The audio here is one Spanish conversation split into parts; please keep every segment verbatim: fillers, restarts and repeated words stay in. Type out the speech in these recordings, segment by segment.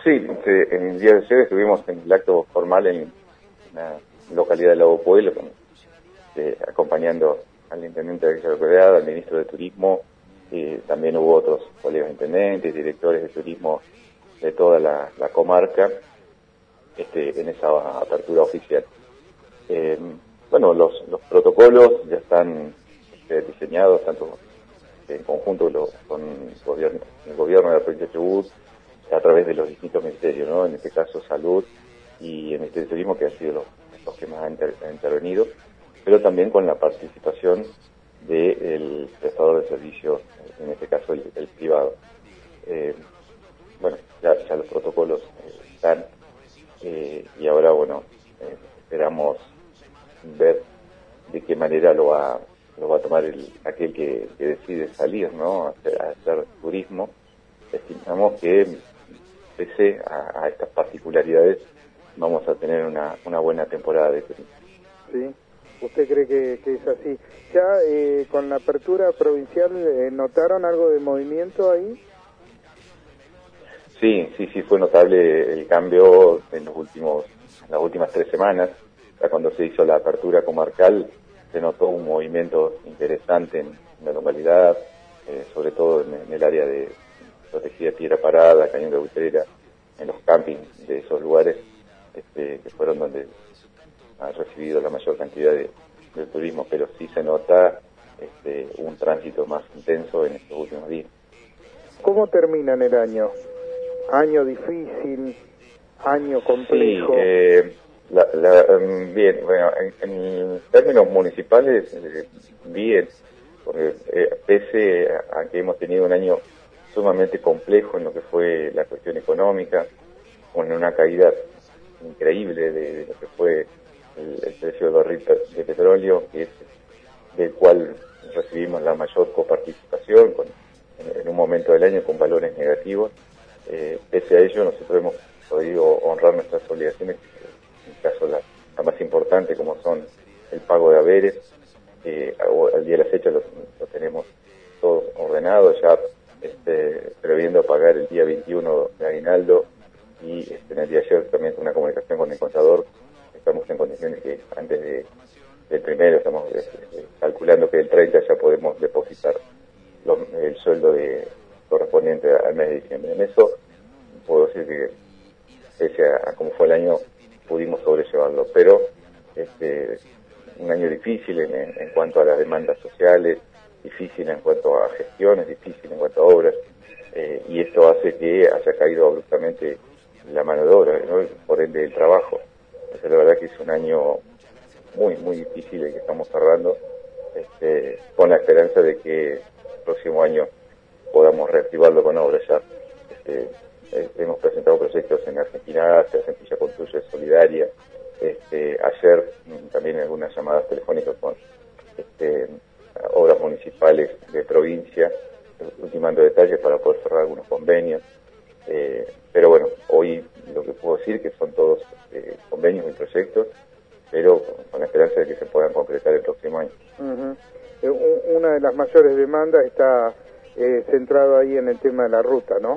Sí, se, en el día de ayer estuvimos en el acto formal en la localidad de Lago Pueblo, con, eh, acompañando al intendente de aquella localidad, al ministro de Turismo, y también hubo otros colegas intendentes, directores de turismo de toda la, la comarca, este, en esa apertura oficial. Eh, bueno, los, los protocolos ya están este, diseñados, tanto en conjunto lo, con el gobierno, el gobierno de la provincia de Chubut, a través de los distintos ministerios, ¿no? En este caso Salud y el Ministerio de Turismo, que han sido los, los que más han, inter, han intervenido, pero también con la participación del prestador de servicios, en este caso el, el privado. Eh, bueno, ya, ya los protocolos eh, están eh, y ahora, bueno, eh, esperamos ver de qué manera lo va, lo va a tomar el, aquel que, que decide salir, ¿no? A hacer, a hacer turismo. Estimamos que pese a, a estas particularidades vamos a tener una, una buena temporada de turismo. Sí, ¿usted cree que, que es así? ¿Ya eh, con la apertura provincial eh, notaron algo de movimiento ahí? Sí, sí, sí fue notable el cambio en los últimos, en las últimas tres semanas. Ya cuando se hizo la apertura comarcal se notó un movimiento interesante en, en la localidad, eh, sobre todo en, en el área de protegida Piedra Parada, Cañón de Butera, en los campings de esos lugares, este, que fueron donde han recibido la mayor cantidad de, de turismo, pero sí se nota este, un tránsito más intenso en estos últimos días. ¿Cómo terminan el año? ¿Año difícil? ¿Año complejo? Sí, eh, la, la, um, bien, bueno, en, en términos municipales, eh, bien, porque eh, pese a que hemos tenido un año sumamente complejo en lo que fue la cuestión económica, con una caída increíble de, de lo que fue el, el precio del barril de petróleo, que es del cual recibimos la mayor coparticipación con, en, en un momento del año con valores negativos. Eh, pese a ello, nosotros hemos podido honrar nuestras obligaciones, en este caso la, la más importante, como son el pago de haberes. Eh, al día de la fecha lo, lo tenemos todo ordenado, ya este, previendo pagar el día veintiuno de aguinaldo, y este, en el día de ayer también una comunicación con el contador. Estamos en condiciones que antes de, del primero, estamos este, calculando que el treinta ya podemos depositar lo, el sueldo de correspondiente al mes de diciembre. En eso puedo decir que, pese a, a cómo fue el año, pudimos sobrellevarlo, pero este, un año difícil en, en cuanto a las demandas sociales, difícil en cuanto a gestiones, difícil en cuanto a obras, eh, y esto hace que haya caído abruptamente la mano de obra, ¿no? Por ende el trabajo. Entonces, la verdad que es un año muy, muy difícil el que estamos cerrando, este, con la esperanza de que el próximo año podamos reactivarlo con obras ya. Este, eh, hemos presentado proyectos en Argentina Asia, Sencilla Construye Solidaria, este, ayer también algunas llamadas telefónicas con este, obras municipales de provincia, ultimando detalles para poder cerrar algunos convenios. Eh, pero bueno, hoy lo que puedo decir que son todos eh, convenios y proyectos, pero con, con la esperanza de que se puedan concretar el próximo año. Uh-huh. eh, una de las mayores demandas está eh, centrado ahí en el tema de la ruta, ¿no?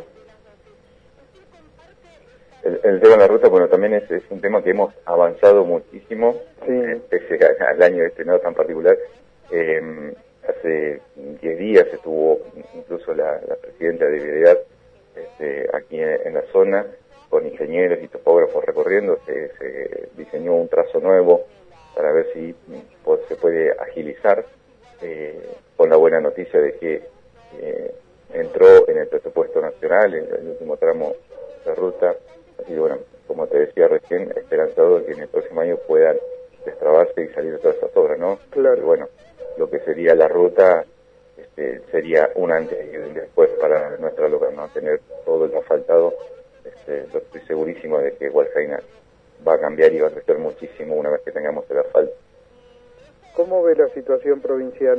El, el tema de la ruta, bueno, también es, es un tema que hemos avanzado muchísimo, sí. eh, pese al año este no tan particular. Eh, hace diez días estuvo incluso la, la presidenta de Vialidad este, aquí en, en la zona, con ingenieros y topógrafos recorriendo. Se, se diseñó un trazo nuevo para ver si pues, se puede agilizar, eh, con la buena noticia de que eh, entró en el presupuesto nacional en el último tramo de ruta. Así que bueno, como te decía recién, esperanzado de que en el próximo año puedan destrabarse y salir todas esas obras, ¿no? Claro. Y bueno, lo que sería la ruta este, sería un antes y un después para nuestra localidad, ¿no? Tener todo el asfaltado. Este, yo estoy segurísimo de que Hualcaina va a cambiar y va a crecer muchísimo una vez que tengamos el asfalto. ¿Cómo ve la situación provincial?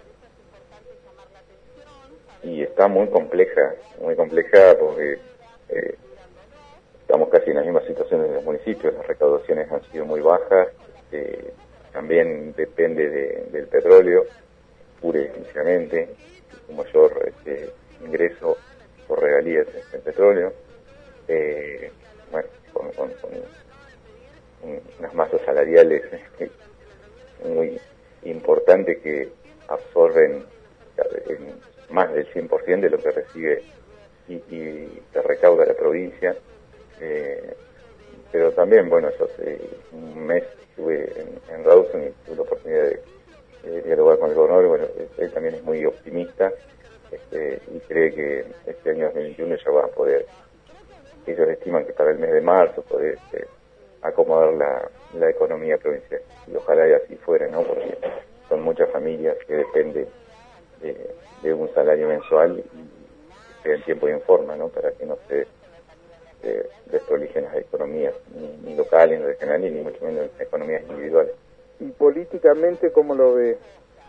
Y está muy compleja, muy compleja porque eh, estamos casi en las mismas situaciones de los municipios. Las recaudaciones han sido muy bajas, eh, también depende de, del petróleo, pura y exclusivamente, un mayor este, ingreso por regalías del petróleo. eh, bueno, con, con, con unas masas salariales muy importantes que absorben en más del cien por ciento de lo que recibe y, y que recauda la provincia. Eh, pero también, bueno, yo hace un mes estuve en, en Rawson y tuve la oportunidad de, de dialogar con el gobernador. Bueno, él también es muy optimista este, y cree que este año dos mil veintiuno ya va a poder, ellos estiman que para el mes de marzo poder este, acomodar la, la economía provincial. Y ojalá y así fuera, ¿no? Porque son muchas familias que dependen de, de un salario mensual y que sea en tiempo y en forma, ¿no? Para que no se eh, desprolijen las economías, ni, ni locales, ni regionales, ni mucho menos las economías individuales. ¿Y políticamente cómo lo ve?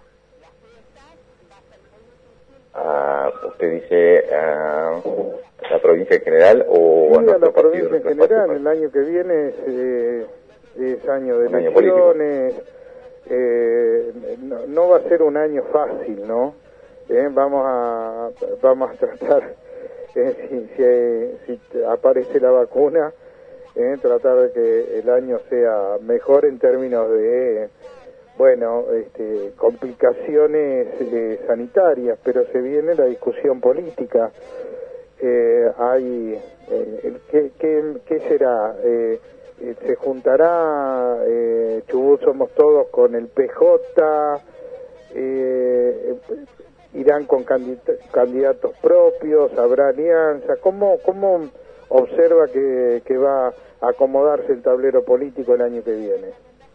Ah, ¿usted dice ah, la provincia en general o sí, a, a la provincia partido, en general? El año que viene es, eh, es año de un año elecciones, eh, no, no va a ser un año fácil, ¿no? Eh, vamos a vamos a tratar, eh, si, si, si aparece la vacuna, eh, tratar de que el año sea mejor en términos de, bueno, este, complicaciones eh, sanitarias, pero se viene la discusión política. Eh, hay, eh, ¿qué, qué, ¿qué será? Eh, eh, ¿Se juntará eh, Chubut Somos Todos con el P J? Eh, ¿Irán con candidatos propios? ¿Habrá alianza? ¿Cómo, cómo observa que, que va a acomodarse el tablero político el año que viene?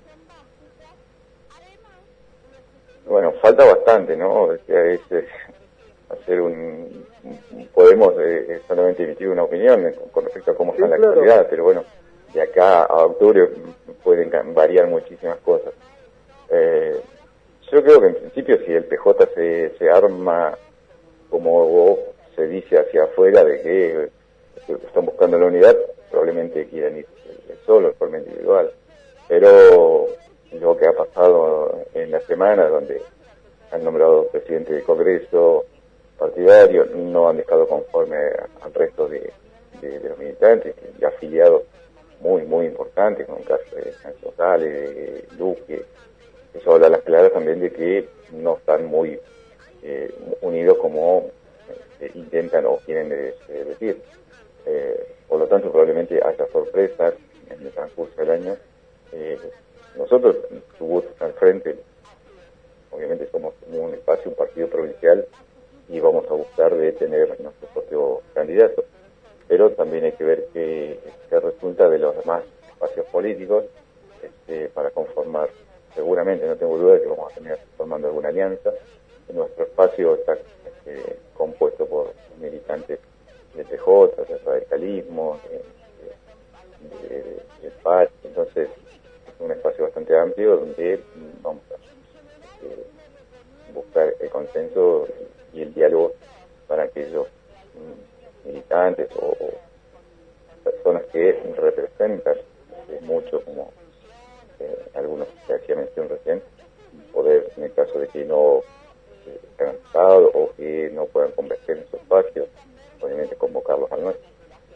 Bueno, falta bastante, ¿no? Es, es, es hacer un... Podemos eh, solamente emitir una opinión con, con respecto a cómo sí, está la claro. actualidad, pero bueno, de acá a octubre pueden variar muchísimas cosas. Eh, yo creo que en principio si el P J se, se arma como se dice hacia afuera de que, que están buscando la unidad, probablemente quieran ir solo, de forma individual. Pero lo que ha pasado en la semana, donde han nombrado presidente del Congreso partidario, no han dejado conforme al resto de, de, de los militantes y afiliados muy, muy importantes, como el caso de San González, de Luque. Eso habla a las claras también de que no están muy eh, unidos como eh, intentan o quieren de, de decir. Eh, por lo tanto, probablemente haya sorpresas en el transcurso del año. Eh, nosotros, Chubut al frente, obviamente somos un espacio, un partido provincial, y vamos a buscar de tener nuestro propio candidato. Pero también hay que ver qué, qué resulta de los demás espacios políticos este, para conformar. Seguramente, no tengo duda de que vamos a terminar formando alguna alianza. Nuestro espacio está este, compuesto por militantes de P J, de radicalismo, de, de, de, de P A C, entonces es un espacio bastante amplio donde vamos a este, buscar el consenso y el diálogo para aquellos mm, militantes o, o personas que representan eh, mucho, como eh, algunos que hacía mención recién, poder, en el caso de que no eh, estén cansados o que no puedan convertir en su espacio, obviamente convocarlos al nuestro.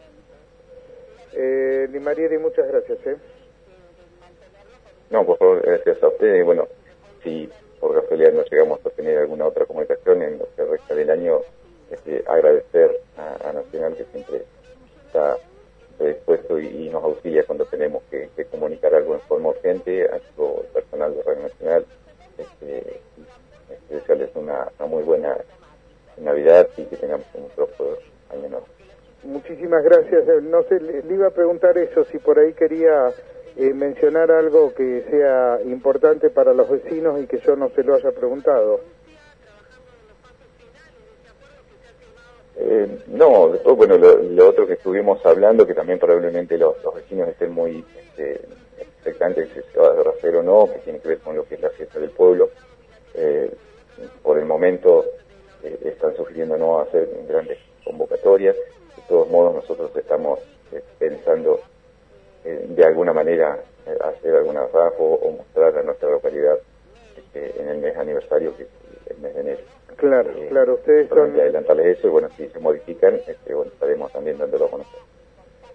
Eh, Limarieri, muchas gracias. ¿eh? No, por favor, gracias a ustedes. Y bueno, si por casualidad no llegamos a tener alguna otra comunicación en lo que resta del año, este, agradecer a, a Nacional, que siempre está dispuesto y, y nos auxilia cuando tenemos que, que comunicar algo en forma urgente, a todo el personal de Radio Nacional. Este, este, desearles una, una muy buena Navidad y que tengamos un próspero año nuevo. Muchísimas gracias. No sé, le, le iba a preguntar eso, si por ahí quería eh, mencionar algo que sea importante para los vecinos y que yo no se lo haya preguntado. Eh, no, después, bueno, lo, lo otro que estuvimos hablando, que también probablemente los, los vecinos estén muy este, expectantes de si se va a hacer o no, que tiene que ver con lo que es la fiesta del pueblo. Eh, por el momento eh, están sugiriendo no hacer grandes convocatorias. De todos modos, nosotros estamos eh, pensando eh, de alguna manera eh, hacer algún rasgo o mostrar a nuestra localidad este, en el mes aniversario, que es el mes de enero. Claro, eh, claro, ustedes son... adelantarles eso y bueno, si se modifican, este, bueno, estaremos también dándolo a conocer.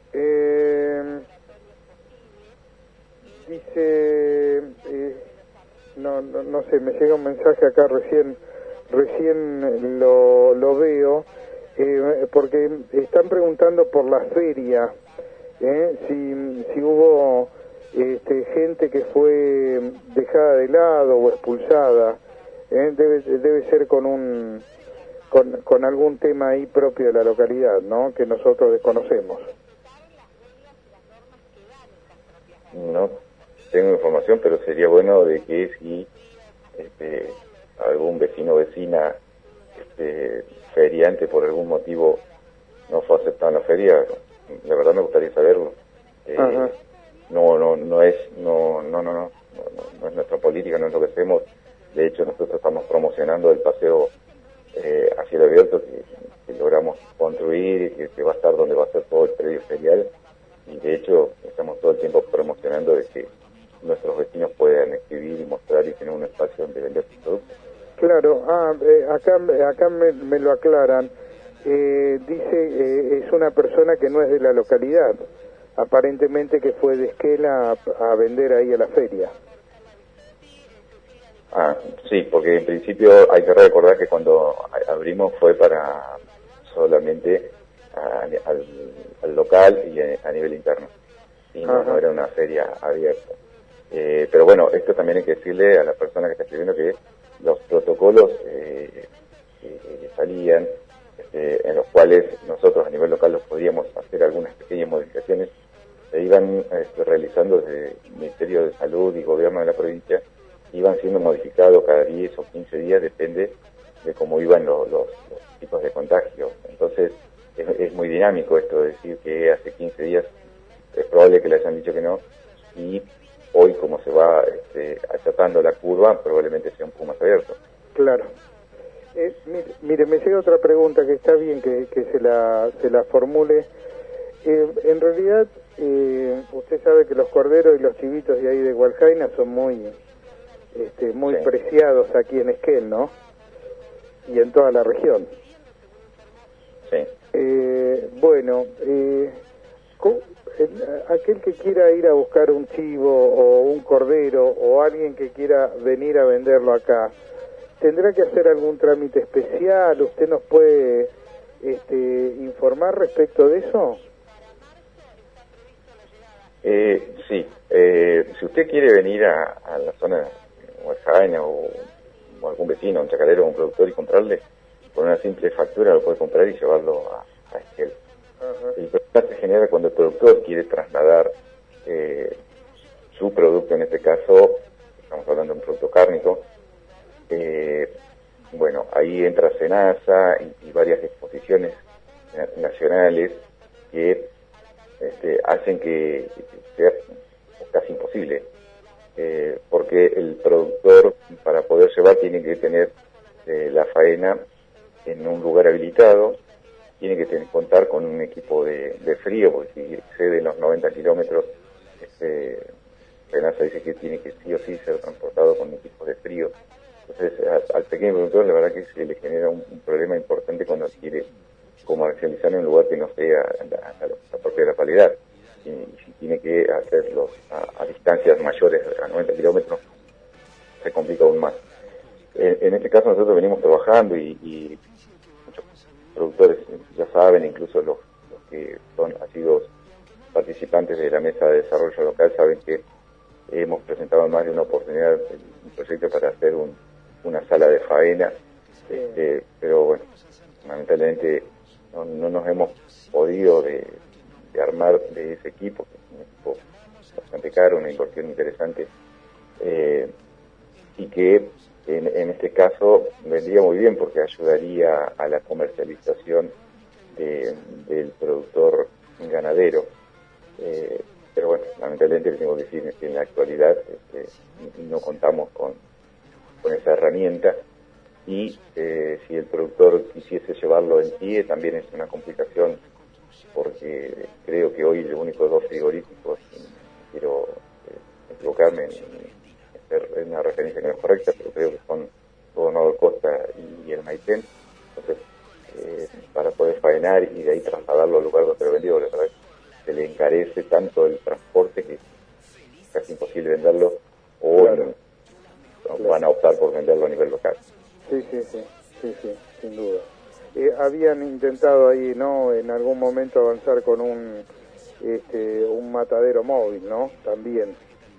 no sé, me llega un mensaje acá recién, recién lo, lo veo, eh, porque están preguntando por la feria, eh, si, si hubo este, gente que fue dejada de lado o expulsada, eh, debe, debe ser con un, con, con algún tema ahí propio de la localidad, ¿no? Que nosotros desconocemos. No tengo información, pero sería bueno de que si este, algún vecino o vecina este, feriante por algún motivo no fue aceptado en la feria, la verdad me gustaría saberlo. Eh, no, no, no es, no, no, no, no, no, no es nuestra política, no es lo que hacemos. De hecho, nosotros estamos promocionando el paseo eh, a cielo abierto que, que logramos construir, que, que va a estar donde va a ser todo el predio ferial. Y de hecho estamos todo el tiempo promocionando de que nuestros vecinos puedan escribir y mostrar y tener un espacio donde vender sus productos. Claro, ah, eh, acá, acá me, me lo aclaran. Eh, dice, eh, es una persona que no es de la localidad, aparentemente que fue de Esquela a, a vender ahí a la feria. Ah, sí, porque en principio hay que recordar que cuando abrimos fue para solamente a, al, al local y a, a nivel interno, y no, no era una feria abierta. Eh, pero bueno, esto también hay que decirle a la persona que está escribiendo que los protocolos eh, que salían, este, en los cuales nosotros a nivel local los podíamos hacer algunas pequeñas modificaciones, se iban este, realizando desde el Ministerio de Salud y Gobierno de la provincia, iban siendo modificados cada diez o quince días, depende de cómo iban los, los, los tipos de contagio. Entonces es, es muy dinámico esto de decir que hace quince días es probable que le hayan dicho que no, y hoy como se va este, achatando la curva, probablemente sea un poco más abierto. Claro. Eh, mire, mire, me llega otra pregunta que está bien que, que se la se la formule. Eh, en realidad, eh, usted sabe que los corderos y los chivitos de ahí de Hualjaina son muy este, muy sí. preciados aquí en Esquel, ¿no? Y en toda la región. Sí. Eh, bueno, eh, ¿cómo? Aquel que quiera ir a buscar un chivo o un cordero o alguien que quiera venir a venderlo acá, ¿tendrá que hacer algún trámite especial? ¿Usted nos puede este, informar respecto de eso? Eh, sí, eh, si usted quiere venir a, a la zona de Hualjaina o, o algún vecino, un chacarero o un productor y comprarle, por una simple factura lo puede comprar y llevarlo a, a Esquel. El problema se genera cuando el productor quiere trasladar eh, su producto, en este caso, estamos hablando de un producto cárnico, eh, bueno, ahí entra Senasa y, y varias exposiciones nacionales que este, hacen que, que sea casi imposible, eh, porque el productor para poder llevar tiene que tener eh, la faena en un lugar habilitado, tiene que tener, contar con un equipo de, de frío, porque si excede los noventa kilómetros, este, Senasa dice que tiene que sí o sí ser transportado con equipos de frío. Entonces, a, al pequeño productor, la verdad que se le genera un, un problema importante cuando quiere comercializar en un lugar que no sea la, la, la propia localidad. Y, y si tiene que hacerlo a, a distancias mayores a noventa kilómetros, se complica aún más. En, en este caso, nosotros venimos trabajando y, y muchos productores ya saben, incluso los, los que son asiduos participantes de la mesa de desarrollo local, saben que hemos presentado más de una oportunidad, un proyecto para hacer un, una sala de faena, este, pero bueno, lamentablemente no, no nos hemos podido de, de armar de ese equipo, que es un equipo bastante caro, una inversión interesante, eh, y que en, en este caso vendría muy bien porque ayudaría a la comercialización de, del productor ganadero. Eh, pero bueno, lamentablemente le tengo que decir que en la actualidad este, no contamos con, con esa herramienta, y eh, si el productor quisiese llevarlo en pie también es una complicación, porque creo que hoy los únicos dos frigoríficos, quiero eh, equivocarme en, en, en una referencia que no es correcta, pero creo que son Gobernador Costa y, y el Maitén. Entonces, eh, para poder faenar y de ahí trasladarlo al lugar donde lo vendió, la verdad se le encarece tanto el transporte que es casi imposible venderlo, o claro. claro. van a optar por venderlo a nivel local. Sí, sí, sí, sí, sí, sin duda. Eh, habían intentado ahí, ¿no?, en algún momento avanzar con un este, un matadero móvil, ¿no? También.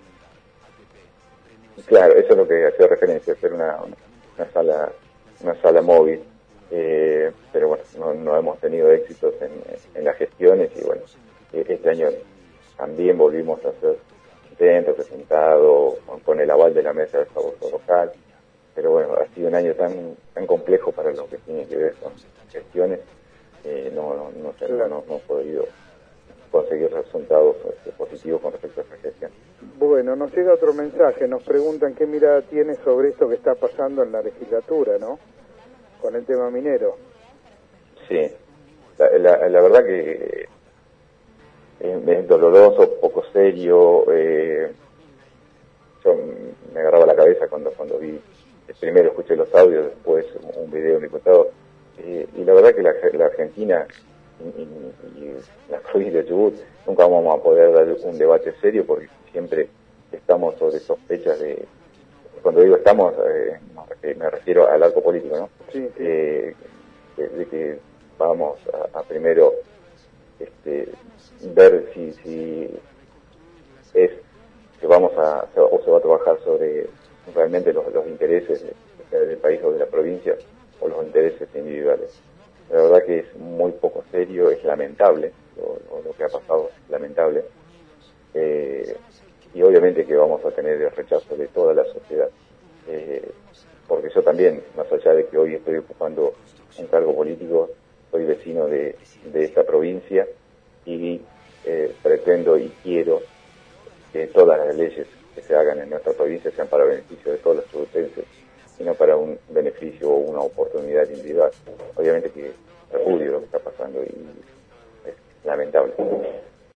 Claro, eso es lo que hacía referencia, hacer una, una sala una sala móvil, eh, pero bueno, no, no hemos tenido éxitos en, en las gestiones y bueno, este año también volvimos a hacer intentos, presentado con, con el aval de la mesa de desarrollo local, pero bueno, ha sido un año tan tan complejo para lo que tiene que ver con gestiones, eh, no, no, no, sé, no, no hemos podido conseguir resultados este, positivos con respecto a esta gestión. Bueno, nos llega otro mensaje, nos preguntan qué mirada tiene sobre esto que está pasando en la legislatura, ¿no?, con el tema minero. Sí, la, la, la verdad que es, es doloroso, poco serio. Eh, yo me agarraba la cabeza cuando cuando vi, primero escuché los audios, después un video de un diputado, eh, y la verdad que la, la Argentina y, y, y la provincia de Chubut nunca vamos a poder dar un debate serio porque siempre estamos sobre sospechas de, cuando digo estamos, eh, me refiero al arco político, ¿no? Sí, sí. Eh, de, de que vamos a, a primero este, ver si, si es que vamos a, o se va a trabajar sobre realmente los, los intereses de, del país o de la provincia o los intereses individuales. La verdad que es muy poco serio, es lamentable lo, lo, lo que ha pasado, lamentable. Eh, y obviamente que vamos a tener el rechazo de toda la sociedad. Eh, porque yo también, más allá de que hoy estoy ocupando un cargo político, soy vecino de, de esta provincia y eh, pretendo y quiero que todas las leyes que se hagan en nuestra provincia sean para beneficio de todos los chubutenses y no para un beneficio o una oportunidad individual. Obviamente que repudio lo que está pasando y es lamentable.